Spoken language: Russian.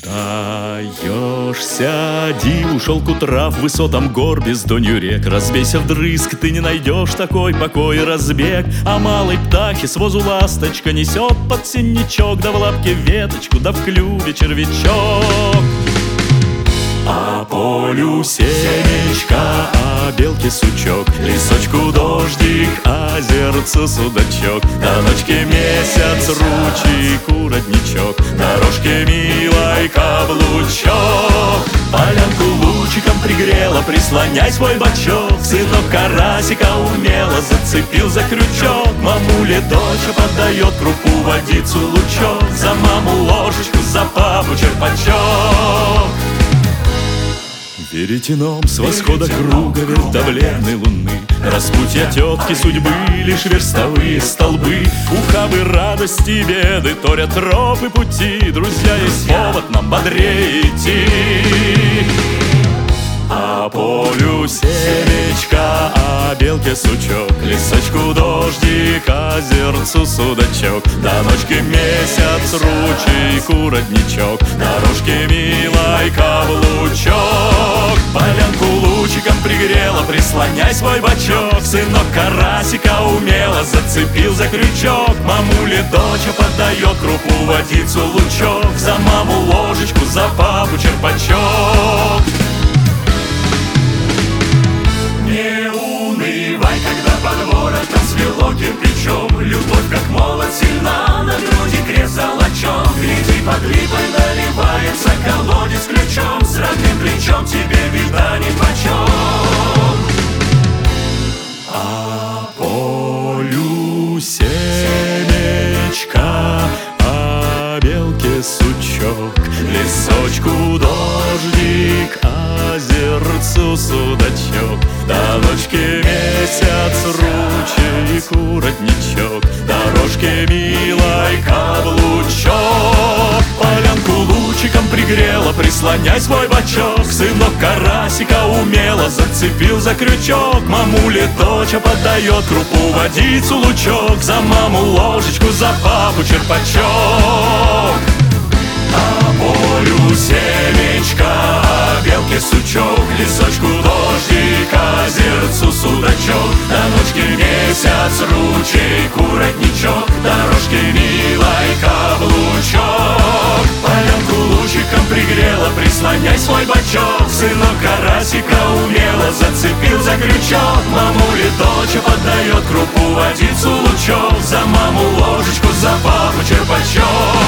Остаешься один, ушел к утра в высотам гор бездонью рек. Разбейся вдрызг, ты не найдешь такой покой и разбег. А малой птахи с возу ласточка несет под синячок, да в лапке веточку, да в клюве червячок. А полю семечка, а белке сучок, лесочку дождик, а озерцу судачок, до ночки месяц, ручейку родничок, дорожке милой каблучок. Полянку лучиком пригрела, прислоняй свой бочок. Сынок карасика умело зацепил за крючок. Мамуле доча подает крупу, водицу, лучок. За маму ложечку, за папу черпачок. Веретеном с восхода круга вертовленной луны распутья тетки судьбы, лишь верстовые столбы. Ухабы радости, беды торят тропы пути. Друзья, есть повод нам бодрее идти. А полю семечка, а белке сучок, лесочку дождик, озерцу судачок, до ночки месяц, ручейку родничок, дорожке милой каблучок. Полянку лучиком пригрела, прислоняй свой бочок. Сынок карасика умело зацепил за крючок. Мамуле доча подает крупу, водицу, лучок. За маму ложечку, за папу черпачок. Не унывай, когда под воротом свело кирпичом. Любовь, как молот, сильна, на груди крест золочен. Гляди, под липой наливается колодец ключом. С родным плечом тебе беда нипочем. А полю семечка, а белке сучок, лесочку дождик, озерцу судачок, до ночки месяц, ручейку родничок, дорожке милой каблучок. Полянку лучиком пригрела, прислоняй свой бочок. Сынок карасика умело зацепил за крючок. Мамуле доча подает крупу, водицу, лучок. За маму ложечку, за папу черпачок. А полю семечка, а белке сучок, лесочку дождик, озерцу судачок, до ночки месяц, ручейку родничок, дорожке милой каблучок. Полянку лучиком пригрела, прислоняй свой бочок. Сынок карасика умело зацепил за крючок. Мамуле доча подает крупу, водицу, лучок. За маму ложечку, за папу черпачок.